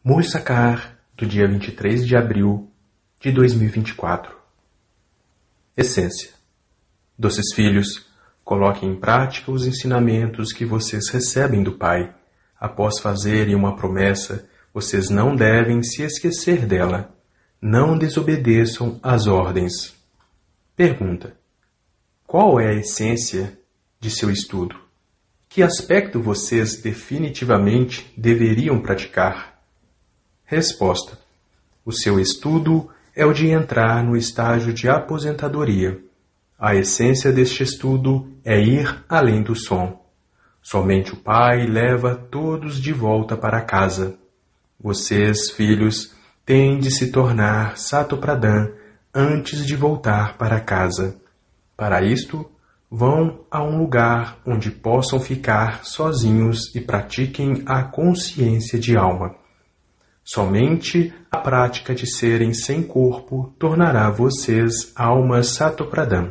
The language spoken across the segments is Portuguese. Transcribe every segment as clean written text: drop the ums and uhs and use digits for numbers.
Mursakar, do dia 23 de abril de 2024. Essência. Doces filhos, coloquem em prática os ensinamentos que vocês recebem do Pai. Após fazerem uma promessa, vocês não devem se esquecer dela. Não desobedeçam às ordens. Pergunta: qual é a essência de seu estudo? Que aspecto vocês definitivamente deveriam praticar? Resposta: o seu estudo é o de entrar no estágio de aposentadoria. A essência deste estudo é ir além do som. Somente o Pai leva todos de volta para casa. Vocês, filhos, têm de se tornar Satopradhan antes de voltar para casa. Para isto, vão a um lugar onde possam ficar sozinhos e pratiquem a consciência de alma. Somente a prática de serem sem corpo tornará vocês almas Satopradhan.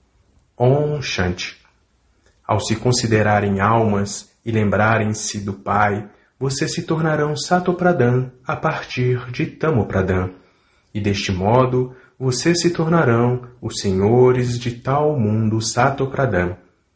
Om Shanti. Ao se considerarem almas e lembrarem-se do Pai, vocês se tornarão Satopradhan a partir de Tamopradhan, e deste modo vocês se tornarão os senhores de tal mundo Satopradhan.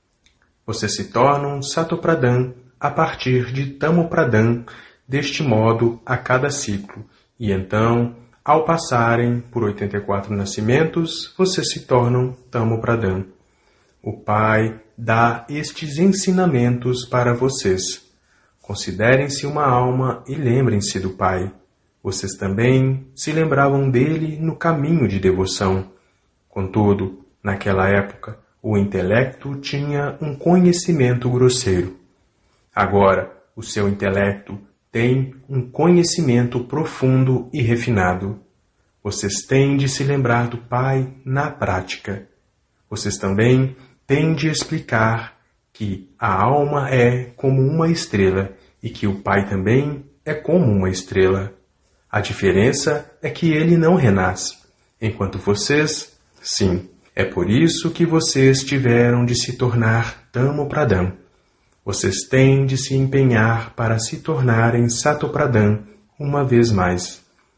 Vocês se tornam Satopradhan a partir de Tamopradhan, deste modo a cada ciclo, e então, ao passarem por 84 nascimentos, vocês se tornam Tamopradhan. O Pai dá estes ensinamentos para vocês. Considerem-se uma alma e lembrem-se do Pai. Vocês também se lembravam dele no caminho de devoção. Contudo, naquela época, o intelecto tinha um conhecimento grosseiro. Agora, o seu intelecto tem um conhecimento profundo e refinado. Vocês têm de se lembrar do Pai na prática. Vocês também têm de explicar que a alma é como uma estrela e que o Pai também é como uma estrela. A diferença é que ele não renasce, enquanto vocês, sim. É por isso que vocês tiveram de se tornar Tamopradhan. Vocês têm de se empenhar para se tornarem Satopradhan uma vez mais.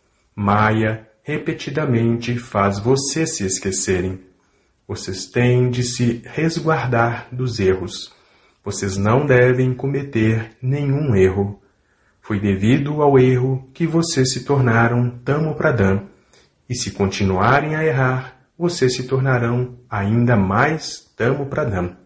Maya repetidamente faz vocês se esquecerem. Vocês têm de se resguardar dos erros. Vocês não devem cometer nenhum erro. Foi devido ao erro que vocês se tornaram Tamopradhan. E se continuarem a errar, vocês se tornarão ainda mais Tamopradhan.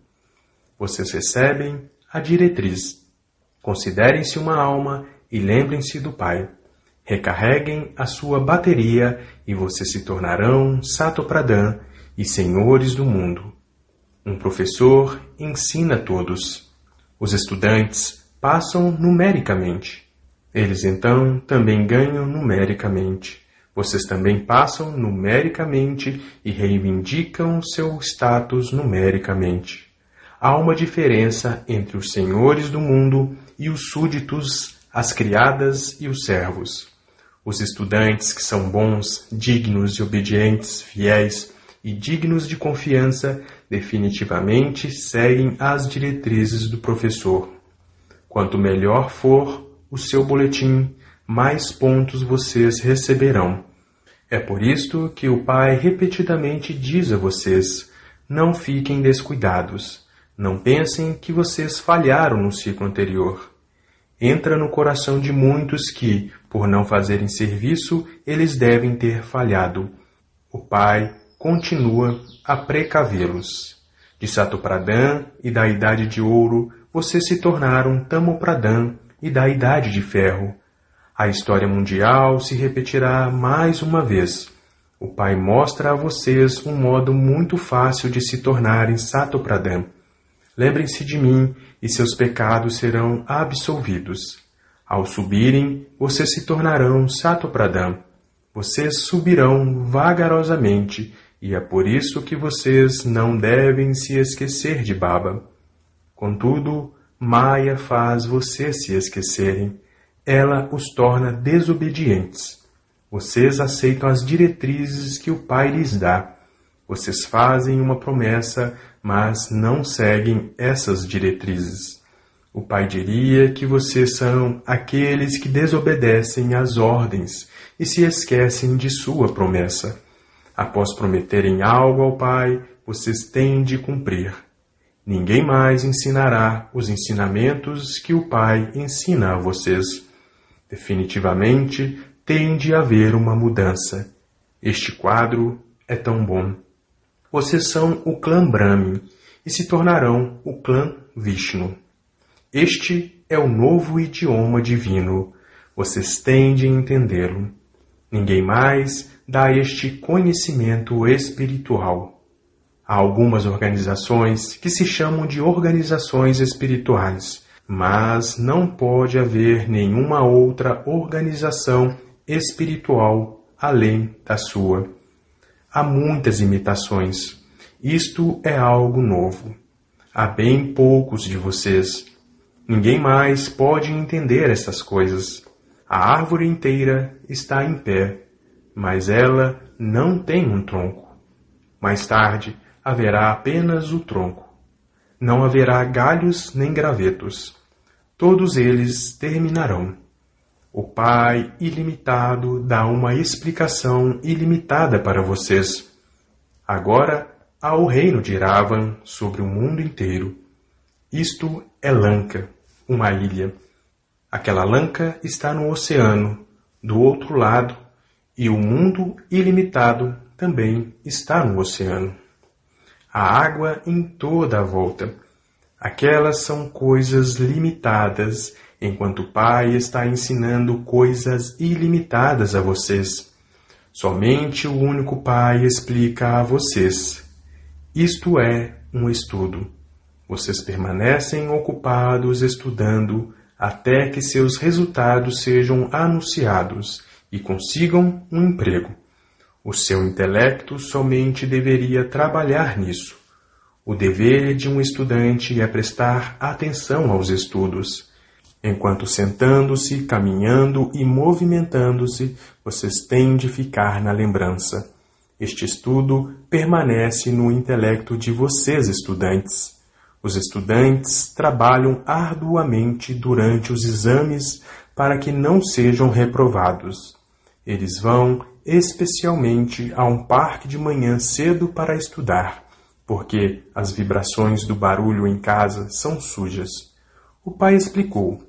Vocês recebem a diretriz. Considerem-se uma alma e lembrem-se do Pai. Recarreguem a sua bateria e vocês se tornarão Satopradhan e senhores do mundo. Um professor ensina a todos. Os estudantes passam numericamente. Eles então também ganham numericamente. Vocês também passam numericamente e reivindicam seu status numericamente. Há uma diferença entre os senhores do mundo e os súditos, as criadas e os servos. Os estudantes que são bons, dignos e obedientes, fiéis e dignos de confiança, definitivamente seguem as diretrizes do professor. Quanto melhor for o seu boletim, mais pontos vocês receberão. É por isto que o Pai repetidamente diz a vocês: não fiquem descuidados. Não pensem que vocês falharam no ciclo anterior. Entra no coração de muitos que, por não fazerem serviço, eles devem ter falhado. O Pai continua a precavê-los. De Satopradhan e da Idade de Ouro, vocês se tornaram Tamopradhan e da Idade de Ferro. A história mundial se repetirá mais uma vez. O Pai mostra a vocês um modo muito fácil de se tornarem Satopradhan. Lembrem-se de mim e seus pecados serão absolvidos. Ao subirem, vocês se tornarão Satopradhan. Vocês subirão vagarosamente e é por isso que vocês não devem se esquecer de Baba. Contudo, Maya faz vocês se esquecerem. Ela os torna desobedientes. Vocês aceitam as diretrizes que o Pai lhes dá. Vocês fazem uma promessa, mas não seguem essas diretrizes. O pai diria que vocês são aqueles que desobedecem às ordens e se esquecem de sua promessa. Após prometerem algo ao pai, vocês têm de cumprir. Ninguém mais ensinará os ensinamentos que o pai ensina a vocês. Definitivamente, tem de haver uma mudança. Este quadro é tão bom. Vocês são o clã Brahmin e se tornarão o clã Vishnu. Este é o novo idioma divino. Vocês têm de entendê-lo. Ninguém mais dá este conhecimento espiritual. Há algumas organizações que se chamam de organizações espirituais, mas não pode haver nenhuma outra organização espiritual além da sua. Há muitas imitações. Isto é algo novo. Há bem poucos de vocês. Ninguém mais pode entender essas coisas. A árvore inteira está em pé, mas ela não tem um tronco. Mais tarde, haverá apenas o tronco. Não haverá galhos nem gravetos. Todos eles terminarão. O Pai ilimitado dá uma explicação ilimitada para vocês. Agora há o reino de Ravan sobre o mundo inteiro. Isto é Lanka, uma ilha. Aquela Lanka está no oceano, do outro lado, e o mundo ilimitado também está no oceano. Há água em toda a volta. Aquelas são coisas limitadas, enquanto o Pai está ensinando coisas ilimitadas a vocês. Somente o único Pai explica a vocês. Isto é um estudo. Vocês permanecem ocupados estudando até que seus resultados sejam anunciados e consigam um emprego. O seu intelecto somente deveria trabalhar nisso. O dever de um estudante é prestar atenção aos estudos. Enquanto sentando-se, caminhando e movimentando-se, vocês têm de ficar na lembrança. Este estudo permanece no intelecto de vocês, estudantes. Os estudantes trabalham arduamente durante os exames para que não sejam reprovados. Eles vão especialmente a um parque de manhã cedo para estudar, porque as vibrações do barulho em casa são sujas. O pai explicou.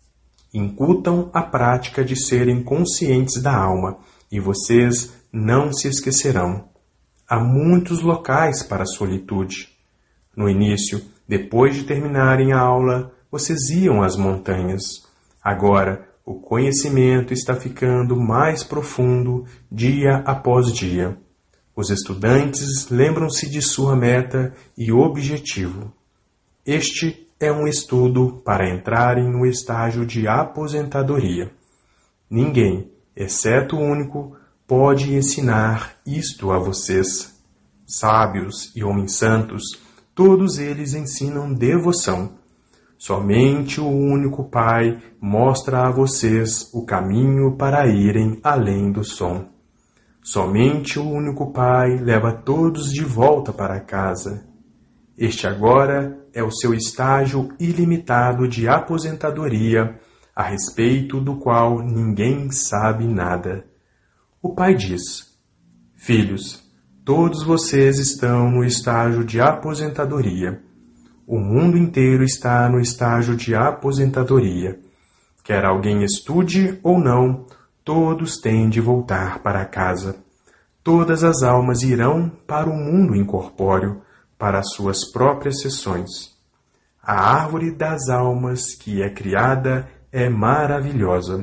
Incutam a prática de serem conscientes da alma, e vocês não se esquecerão. Há muitos locais para a solitude. No início, depois de terminarem a aula, vocês iam às montanhas. Agora, o conhecimento está ficando mais profundo dia após dia. Os estudantes lembram-se de sua meta e objetivo. Este é um estudo para entrarem no estágio de aposentadoria. Ninguém, exceto o único, pode ensinar isto a vocês. Sábios e homens santos, todos eles ensinam devoção. Somente o único Pai mostra a vocês o caminho para irem além do som. Somente o único Pai leva todos de volta para casa. Este agora é o seu estágio ilimitado de aposentadoria, a respeito do qual ninguém sabe nada. O Pai diz: Filhos, todos vocês estão no estágio de aposentadoria. O mundo inteiro está no estágio de aposentadoria. Quer alguém estude ou não, todos têm de voltar para casa. Todas as almas irão para o mundo incorpóreo, para as suas próprias sessões. A árvore das almas que é criada é maravilhosa.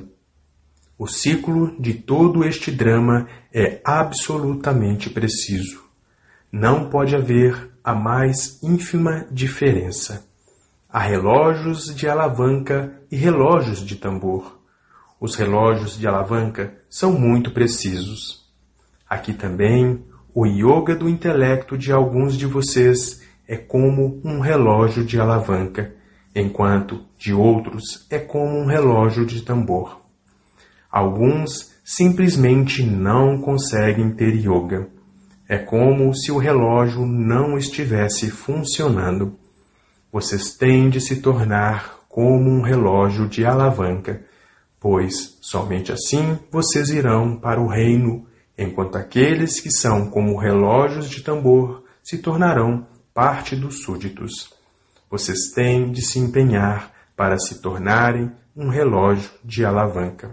O ciclo de todo este drama é absolutamente preciso. Não pode haver a mais ínfima diferença. Há relógios de alavanca e relógios de tambor. Os relógios de alavanca são muito precisos. Aqui também, o yoga do intelecto de alguns de vocês é como um relógio de alavanca, enquanto de outros é como um relógio de tambor. Alguns simplesmente não conseguem ter yoga. É como se o relógio não estivesse funcionando. Vocês têm de se tornar como um relógio de alavanca, pois somente assim vocês irão para o reino, enquanto aqueles que são como relógios de tambor se tornarão parte dos súditos. Vocês têm de se empenhar para se tornarem um relógio de alavanca.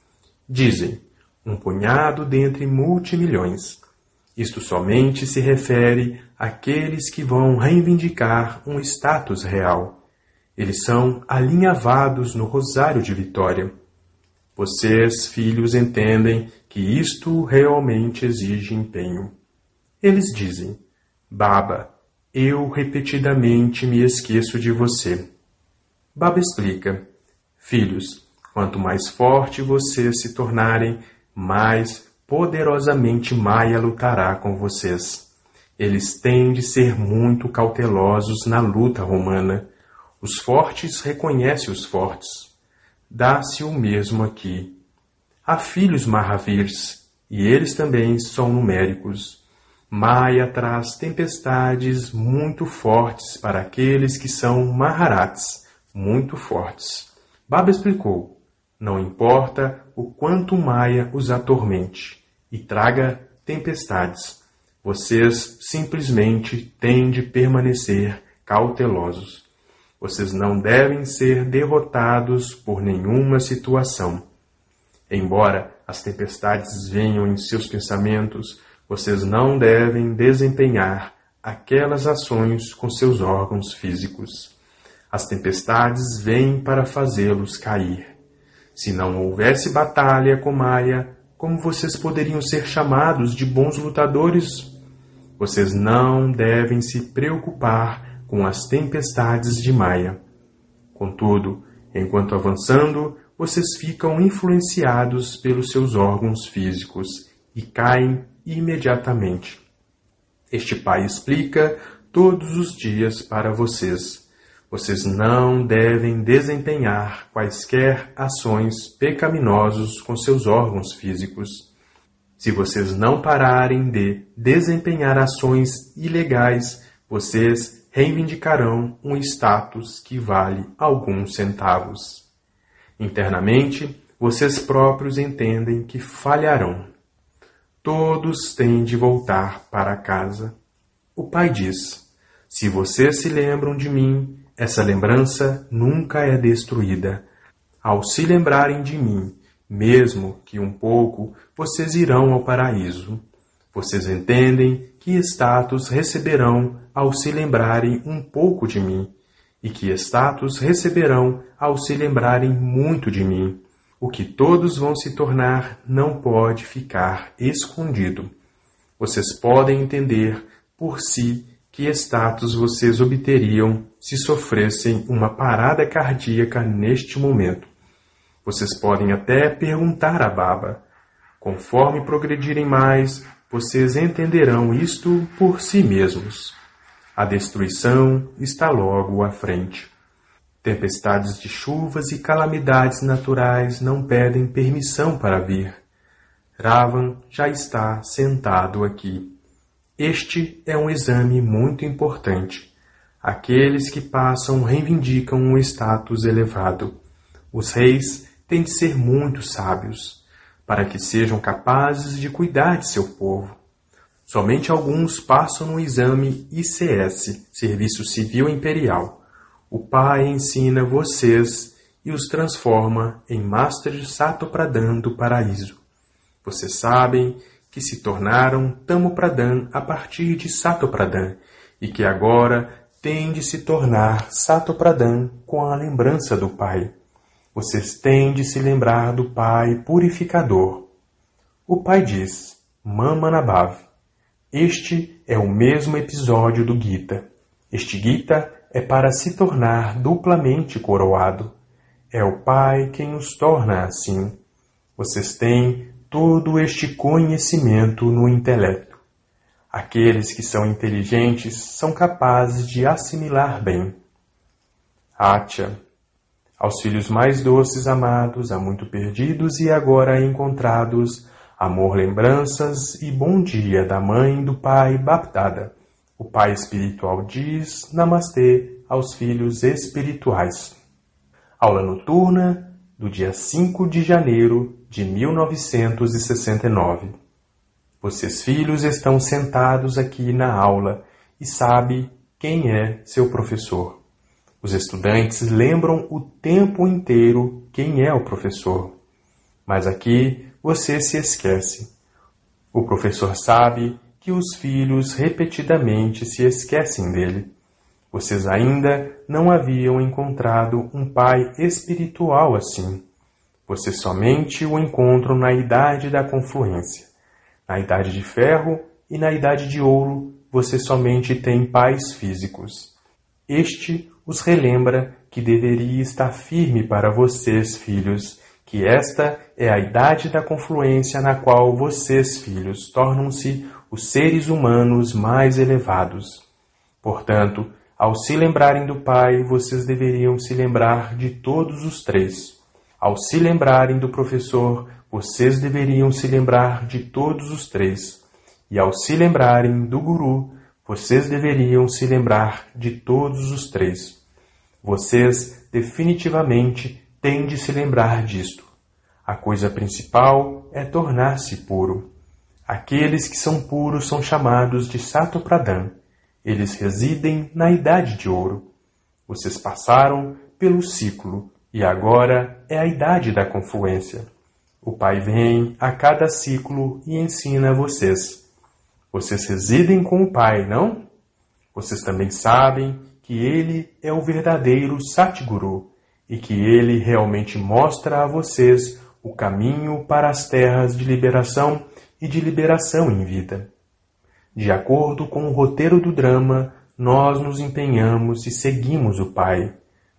Dizem, um punhado dentre multimilhões. Isto somente se refere àqueles que vão reivindicar um status real. Eles são alinhavados no rosário de vitória. Vocês, filhos, entendem que isto realmente exige empenho. Eles dizem, Baba, eu repetidamente me esqueço de você. Baba explica, filhos, quanto mais forte vocês se tornarem, mais poderosamente Maya lutará com vocês. Eles têm de ser muito cautelosos na luta romana. Os fortes reconhecem os fortes. Dá-se o mesmo aqui. Há filhos Mahavirs, e eles também são numéricos. Maya traz tempestades muito fortes para aqueles que são Maharats, muito fortes. Baba explicou, não importa o quanto Maya os atormente e traga tempestades, vocês simplesmente têm de permanecer cautelosos. Vocês não devem ser derrotados por nenhuma situação. Embora as tempestades venham em seus pensamentos, vocês não devem desempenhar aquelas ações com seus órgãos físicos. As tempestades vêm para fazê-los cair. Se não houvesse batalha com Maya, como vocês poderiam ser chamados de bons lutadores? Vocês não devem se preocupar com as tempestades de Maya. Contudo, enquanto avançando, vocês ficam influenciados pelos seus órgãos físicos e caem imediatamente. Este pai explica todos os dias para vocês. Vocês não devem desempenhar quaisquer ações pecaminosas com seus órgãos físicos. Se vocês não pararem de desempenhar ações ilegais, vocês reivindicarão um status que vale alguns centavos. Internamente, vocês próprios entendem que falharão. Todos têm de voltar para casa. O pai diz, se vocês se lembram de mim, essa lembrança nunca é destruída. Ao se lembrarem de mim, mesmo que um pouco, vocês irão ao paraíso. Vocês entendem que status receberão ao se lembrarem um pouco de mim, e que status receberão ao se lembrarem muito de mim. O que todos vão se tornar não pode ficar escondido. Vocês podem entender por si que status vocês obteriam se sofressem uma parada cardíaca neste momento. Vocês podem até perguntar a Baba. Conforme progredirem mais, vocês entenderão isto por si mesmos. A destruição está logo à frente. Tempestades de chuvas e calamidades naturais não pedem permissão para vir. Ravan já está sentado aqui. Este é um exame muito importante. Aqueles que passam reivindicam um status elevado. Os reis têm de ser muito sábios, para que sejam capazes de cuidar de seu povo. Somente alguns passam no exame ICS, Serviço Civil Imperial. O Pai ensina vocês e os transforma em Master Satopradhan do paraíso. Vocês sabem que se tornaram Tamopradhan a partir de Satopradhan e que agora têm de se tornar Satopradhan com a lembrança do Pai. Vocês têm de se lembrar do Pai purificador. O Pai diz, Mamanabhav. Este é o mesmo episódio do Gita. Este Gita é para se tornar duplamente coroado. É o Pai quem os torna assim. Vocês têm todo este conhecimento no intelecto. Aqueles que são inteligentes são capazes de assimilar bem. Atya. Aos filhos mais doces amados, há muito perdidos e agora encontrados, amor, lembranças e bom dia da mãe e do pai Bapdada. O pai espiritual diz Namastê aos filhos espirituais. Aula noturna do dia 5 de janeiro de 1969. Vocês, filhos, estão sentados aqui na aula e sabem quem é seu professor. Os estudantes lembram o tempo inteiro quem é o professor. Mas aqui você se esquece. O professor sabe que os filhos repetidamente se esquecem dele. Vocês ainda não haviam encontrado um pai espiritual assim. Vocês somente o encontram na idade da confluência. Na idade de ferro e na idade de ouro, vocês somente têm pais físicos. Este os relembra que deveria estar firme para vocês, filhos, que esta é a idade da confluência na qual vocês, filhos, tornam-se os seres humanos mais elevados. Portanto, ao se lembrarem do Pai, vocês deveriam se lembrar de todos os três. Ao se lembrarem do professor, vocês deveriam se lembrar de todos os três. E ao se lembrarem do Guru, vocês deveriam se lembrar de todos os três. Vocês definitivamente têm de se lembrar disto. A coisa principal é tornar-se puro. Aqueles que são puros são chamados de Satopradhan. Eles residem na idade de ouro. Vocês passaram pelo ciclo e agora é a idade da confluência. O Pai vem a cada ciclo e ensina a vocês. Vocês residem com o Pai, não? Vocês também sabem que Ele é o verdadeiro Satguru e que Ele realmente mostra a vocês o caminho para as terras de liberação e de liberação em vida. De acordo com o roteiro do drama, nós nos empenhamos e seguimos o Pai.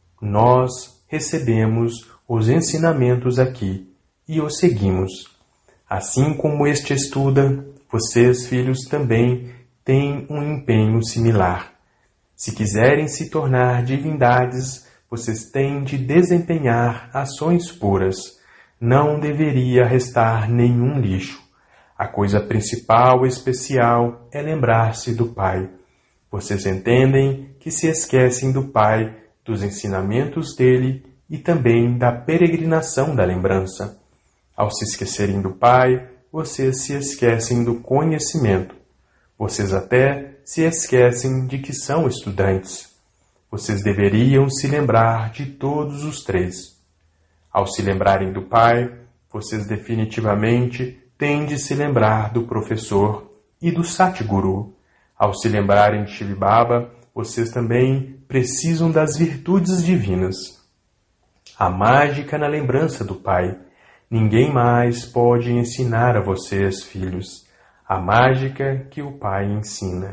Nós recebemos os ensinamentos aqui e os seguimos. Assim como este estuda, vocês, filhos, também têm um empenho similar. Se quiserem se tornar divindades, vocês têm de desempenhar ações puras. Não deveria restar nenhum lixo. A coisa principal e especial é lembrar-se do Pai. Vocês entendem que se esquecem do Pai, dos ensinamentos dele e também da peregrinação da lembrança. Ao se esquecerem do Pai, vocês se esquecem do conhecimento. Vocês até se esquecem de que são estudantes. Vocês deveriam se lembrar de todos os três. Ao se lembrarem do Pai, vocês definitivamente têm de se lembrar do professor e do Satguru. Ao se lembrarem de Shiv Baba, vocês também precisam das virtudes divinas. A mágica na lembrança do Pai. Ninguém mais pode ensinar a vocês, filhos, a mágica que o Pai ensina.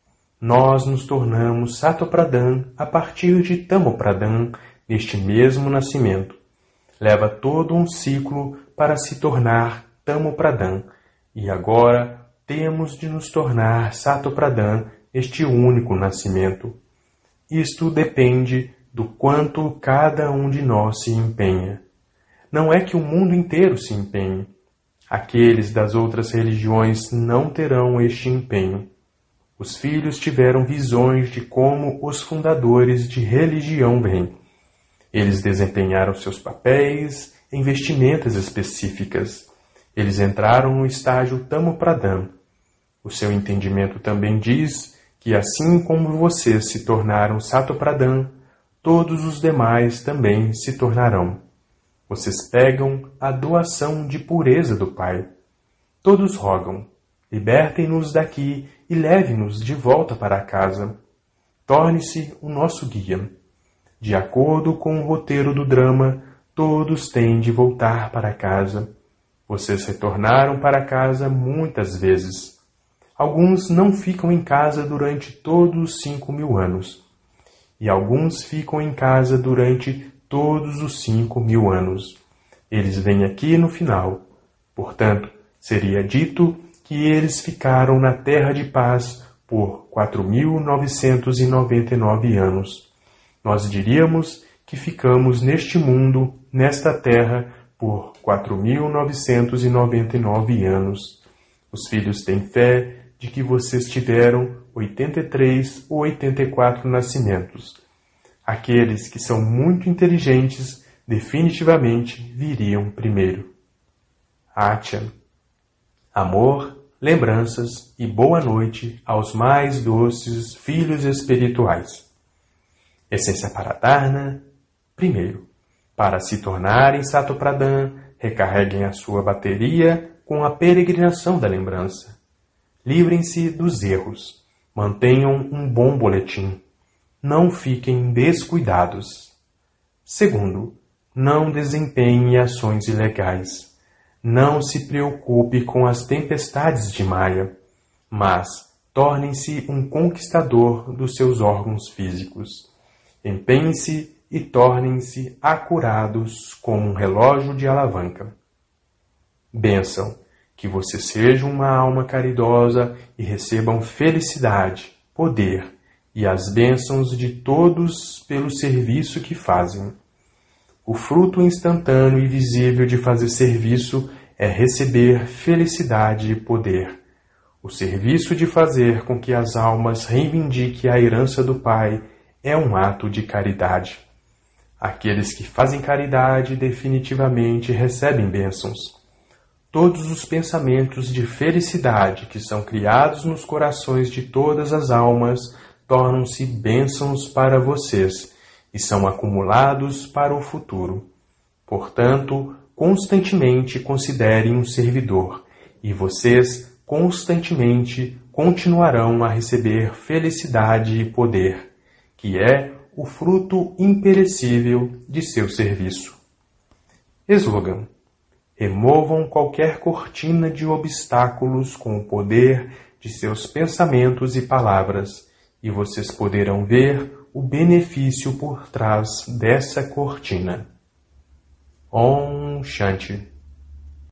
Nós nos tornamos Satopradhan a partir de Tamopradhan neste mesmo nascimento. Leva todo um ciclo para se tornar Tamopradhan, e agora temos de nos tornar Satopradhan neste único nascimento. Isto depende do quanto cada um de nós se empenha. Não é que o mundo inteiro se empenhe. Aqueles das outras religiões não terão este empenho. Os filhos tiveram visões de como os fundadores de religião vêm. Eles desempenharam seus papéis em vestimentas específicas. Eles entraram no estágio Tamopradhan. O seu entendimento também diz que assim como vocês se tornaram Satopradhan, todos os demais também se tornarão. Vocês pegam a doação de pureza do Pai. Todos rogam, libertem-nos daqui e leve-nos de volta para casa. Torne-se o nosso guia. De acordo com o roteiro do drama, todos têm de voltar para casa. Vocês retornaram para casa muitas vezes. Alguns não ficam em casa durante todos os 5.000 anos. E alguns ficam em casa durante todos os 5.000 anos. Eles vêm aqui no final. Portanto, seria dito que eles ficaram na Terra de Paz por 4.999 anos. Nós diríamos que ficamos neste mundo, nesta Terra, por 4.999 anos. Os filhos têm fé de que vocês tiveram 83 ou 84 nascimentos. Aqueles que são muito inteligentes definitivamente viriam primeiro. Atya. Amor, lembranças e boa noite aos mais doces filhos espirituais. Essência Paradharna. Primeiro, para se tornarem Satopradhan, recarreguem a sua bateria com a peregrinação da lembrança. Livrem-se dos erros. Mantenham um bom boletim. Não fiquem descuidados. Segundo, não desempenhe ações ilegais. Não se preocupe com as tempestades de Maya, mas tornem-se um conquistador dos seus órgãos físicos. Empenhem-se e tornem-se acurados como um relógio de alavanca. Bênção, que você seja uma alma caridosa e recebam felicidade, poder e as bênçãos de todos pelo serviço que fazem. O fruto instantâneo e visível de fazer serviço é receber felicidade e poder. O serviço de fazer com que as almas reivindiquem a herança do Pai é um ato de caridade. Aqueles que fazem caridade definitivamente recebem bênçãos. Todos os pensamentos de felicidade que são criados nos corações de todas as almas tornam-se bênçãos para vocês e são acumulados para o futuro. Portanto, constantemente considerem um servidor, e vocês constantemente continuarão a receber felicidade e poder, que é o fruto imperecível de seu serviço. Slogan: removam qualquer cortina de obstáculos com o poder de seus pensamentos e palavras, e vocês poderão ver o benefício por trás dessa cortina. Om Shanti.